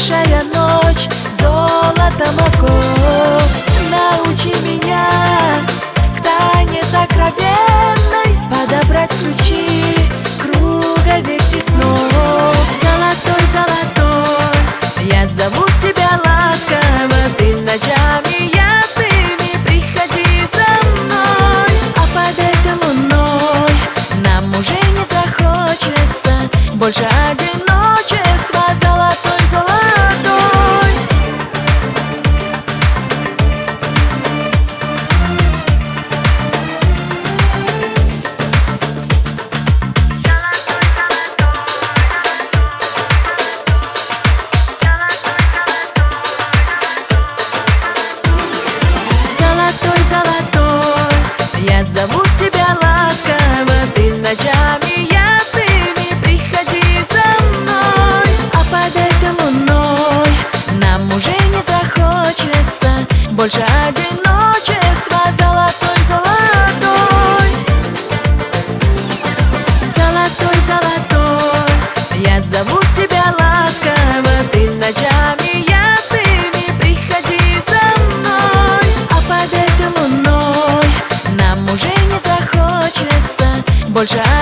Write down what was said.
тишая ночь, золотом оков. Научи меня к тайне сокровенной подобрать ключи круга ведь и снов. Золотой, золотой, я зову тебя ласково, ты ночами ясными приходи за мной. А под этой луной нам уже не захочется больше одиночества. Золотой, золотой, золотой, золотой, я зову тебя ласково, ты ночами ясными приходи за мной. А под этой луной нам уже не захочется больше одиночества. Золотой, золотой, золотой, золотой, я зову тебя ласково, ты ночами ясными приходи за мной. А под этой луной нам уже не захочется больше